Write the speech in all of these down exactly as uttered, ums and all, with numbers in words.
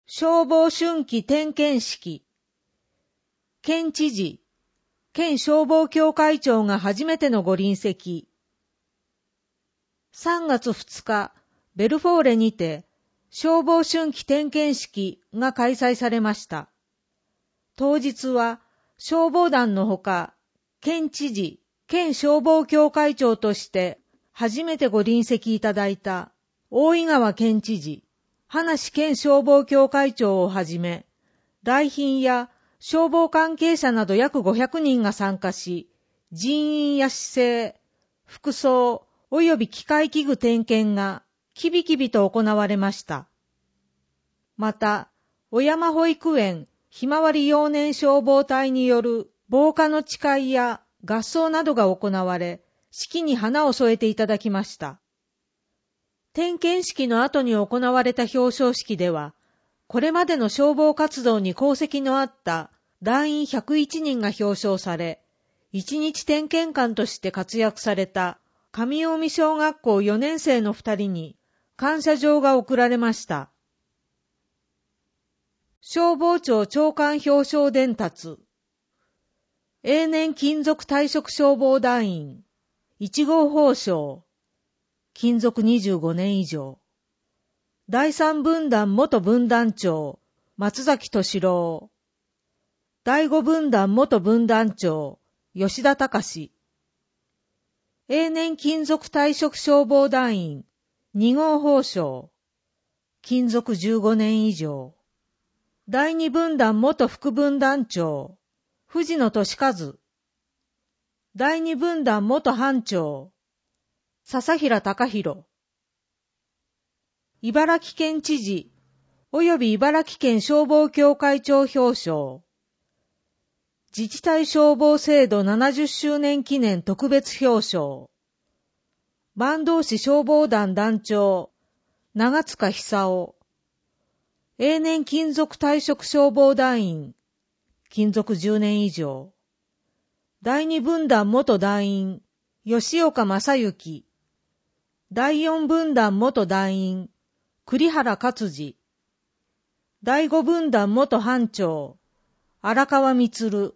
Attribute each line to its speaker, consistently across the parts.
Speaker 1: 消防春季点検式。県知事、県消防協会長が初めてのご臨席。さんがつふつか、ベルフォーレにて消防春季点検式が開催されました。当日は消防団のほか、県知事、県消防協会長として初めてご臨席いただいた大井川県知事、話県消防協会長をはじめ、来賓や消防関係者など約ごひゃくにんが参加し、人員や姿勢、服装及び機械器具点検がきびきびと行われました。また、小山保育園ひまわり幼年消防隊による防火の誓いや合奏などが行われ、式に花を添えていただきました。点検式の後に行われた表彰式では、これまでの消防活動に功績のあった団員ひゃくいちにんが表彰され、一日点検官として活躍された上近江小学校よねん生のふたりに感謝状が贈られました。消防庁長官表彰伝達。永年勤続退職消防団員いち号褒章。勤続にじゅうごねん以上。だいさん分団元分団長、松崎敏郎。だいご分団元分団長、吉田隆。永年勤続退職消防団員、に号褒章。勤続じゅうごねん以上。だいに分団元副分団長、藤野俊和。だいに分団元班長、笹平隆弘。茨城県知事及び茨城県消防協会長表彰。自治体消防制度ななじゅっしゅうねん記念特別表彰。坂東市消防団団長、長塚久夫。永年勤続退職消防団員、勤続じゅうねん以上。だいに分団元団員、吉岡正幸。だいよん分団元団員、栗原勝次。だいご分団元班長、荒川充。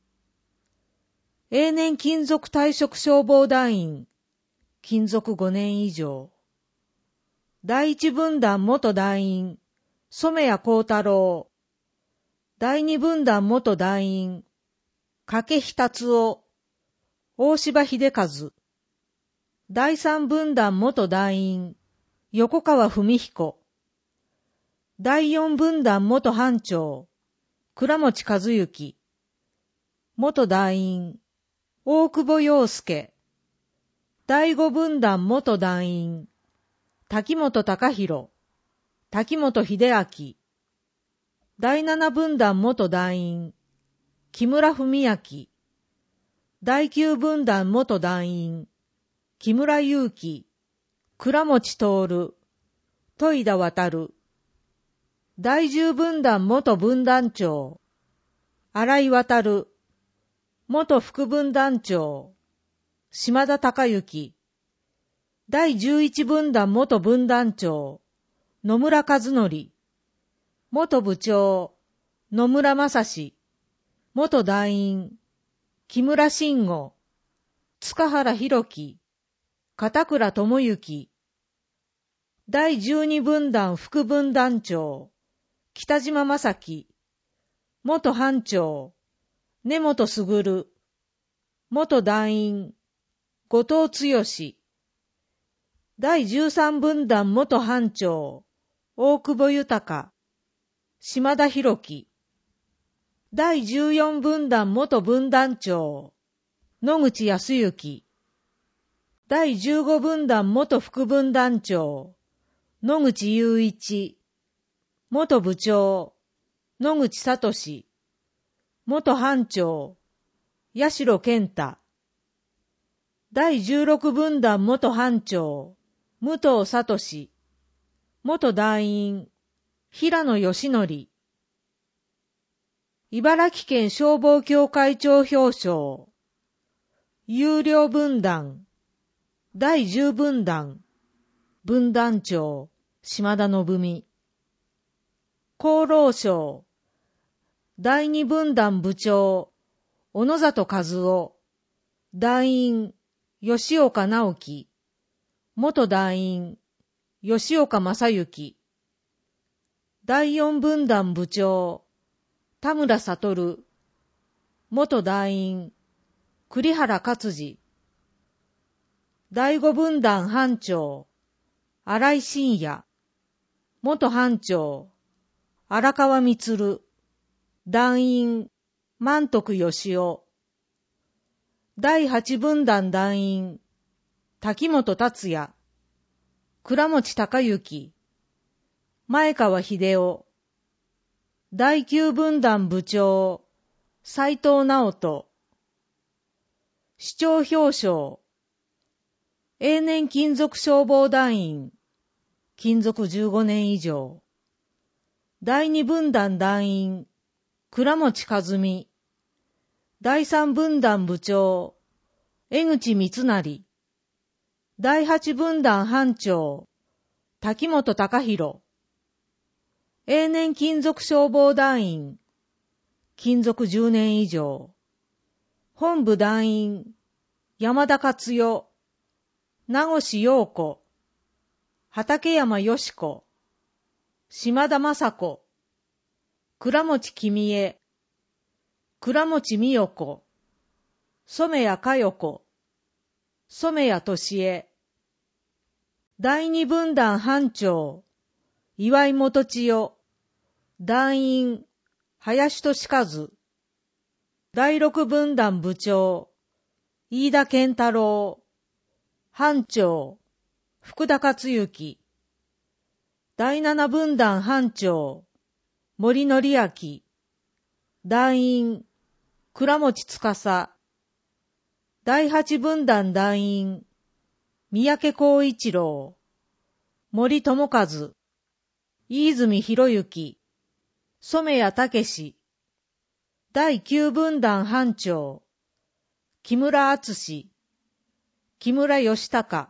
Speaker 1: 永年勤続退職消防団員、勤続ごねん以上。だいいち分団元団員、染谷幸太郎。だいに分団元団員、掛日達夫。大柴秀和。だいさん分団元団員、横川文彦。だいよん分団元班長、倉持和幸。元団員、大久保洋介。だいご分団元団員、滝本隆弘。滝本秀明。だいなな分団元団員、木村文明。だいきゅう分団元団員、木村祐樹、倉持徹、戸田渡。だいじゅう分団元分団長、新井渡。元副分団長、島田隆之。だいじゅういち分団元分団長、野村和則。元部長、野村正史。元団員、木村慎吾。塚原博樹。片倉智之。だいじゅうに分団副分団長、北島正樹。元班長、根本卓。元団員、後藤剛。だいじゅうさん分団元班長、大久保豊。島田博樹。だいじゅうよん分団元分団長、野口康之。だいじゅうご分団元副分団長、野口雄一。元部長、野口聡。元班長、八代健太。だいじゅうろく分団元班長、武藤聡。元団員、平野義則。茨城県消防協会長表彰。有料分団、だいじゅう分団、分団長、島田信美。 厚労省、第二分団部長、小野里和夫、団員、吉岡直樹、元団員、吉岡正幸、第四分団部長、田村悟、元団員、栗原勝次、第五分団班長、新井真也、元班長、荒川充、団員、万徳義夫、第八分団団員、滝本達也、倉持隆之、前川秀夫、第九分団部長、斉藤直人、市長表彰、永年勤続消防団員、勤続じゅうごねん以上、第二分団団員、倉持和美、第三分団部長、江口光成、第八分団班長、滝本隆弘、永年勤続消防団員、勤続じゅうねん以上、本部団員、山田勝代、名越陽子、畠山よし子、島田雅子、倉持君江、倉持美代子、染谷佳代子、染谷俊恵、第二分団班長、岩井元千代、団員、林俊和、第六分団部長、飯田健太郎、班長、福田克之、第七分団班長、森則明、団員、倉持司、第八分団団員、三宅光一郎、森友和、飯泉博之、染谷武史、第九分団班長、木村敦、木村義孝、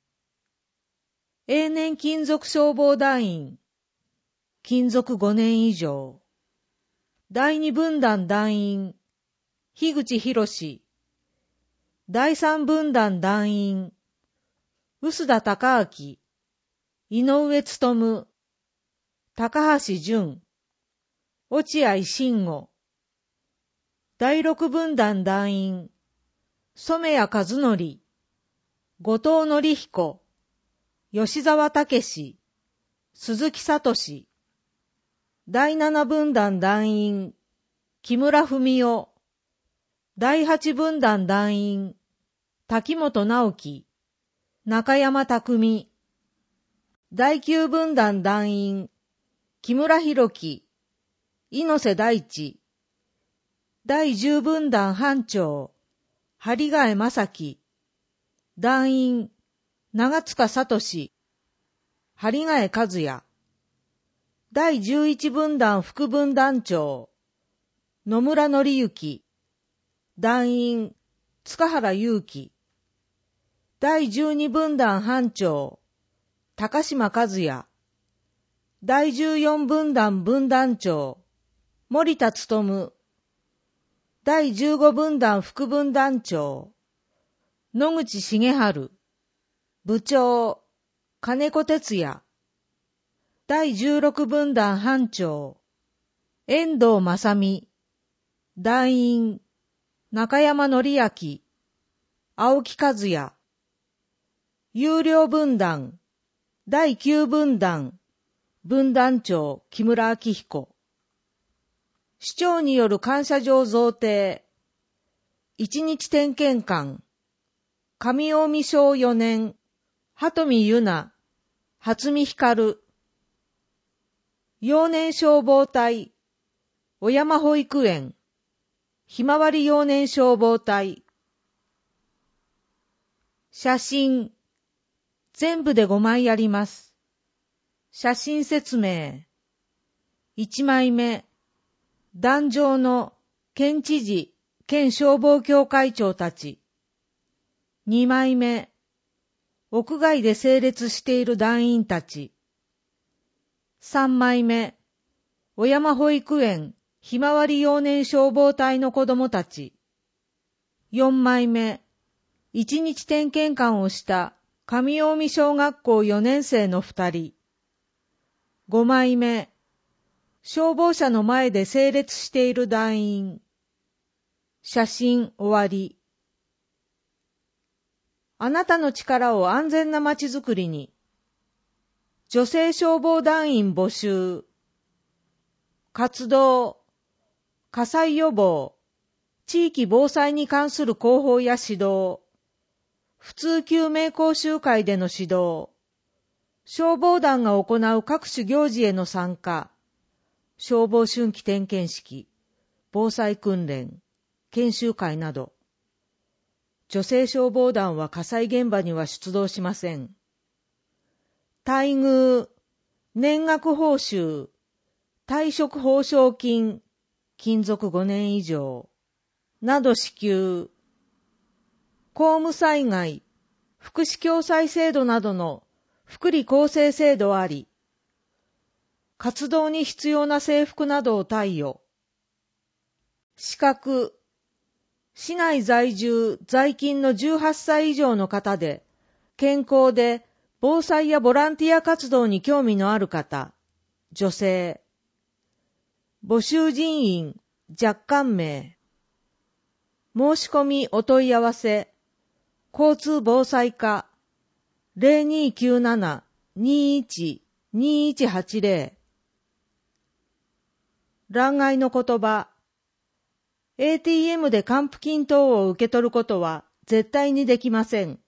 Speaker 1: 永年勤続消防団員、勤続ごねん以上、第二分団団員、樋口博、第三分団団員、臼田隆明、井上努、高橋淳、落合慎吾、第六分団団員、染谷和則、後藤則彦、吉沢武史、鈴木聡、第七分団団員、木村文夫、第八分団団員、滝本直樹、中山匠、第九分団団員、木村博樹、猪瀬大地、第十分団班長、針ヶ江正樹、団員、長塚聡、針ヶ江和也、第十一分団副分団長、野村則之、団員、塚原祐希、第十二分団班長、高島和也、第十四分団分団長、森田勉、第十五分団副分団長、野口重治、部長、金子哲也、第十六分団班長、遠藤正美、団員、中山則明、青木和也、有料分団、第九分団、分団長、木村明彦、市長による感謝状贈呈、一日点検官、上近江小よねん、鳩見由奈、初見光、幼年消防隊、小山保育園、ひまわり幼年消防隊。写真、全部でごまいあります。写真説明。いちまいめ、壇上の県知事、県消防協会長たち。にまいめ、屋外で整列している団員たち。さんまいめ、 小山保育園ひまわり幼年消防隊の子供たち。よんまいめ、一日点検官をした上近江小学校よねん生のふたり。ごまいめ、消防車の前で整列している団員。写真終わり。あなたの力を安全なまちづくりに。女性消防団員募集。活動、火災予防、地域防災に関する広報や指導、普通救命講習会での指導、消防団が行う各種行事への参加、消防春季点検式、防災訓練、研修会など。女性消防団は火災現場には出動しません。待遇、年額報酬、退職報奨金、勤続ごねん以上、など支給。公務災害、福祉共済制度などの福利厚生制度あり。活動に必要な制服などを貸与。資格、市内在住在勤のじゅうはっさい以上の方で、健康で防災やボランティア活動に興味のある方、女性。募集人員、若干名。申し込みお問い合わせ、交通防災課 ゼロにきゅうなな にいち にいちはちゼロ。欄外の言葉。エーティーエム で還付金等を受け取ることは絶対にできません。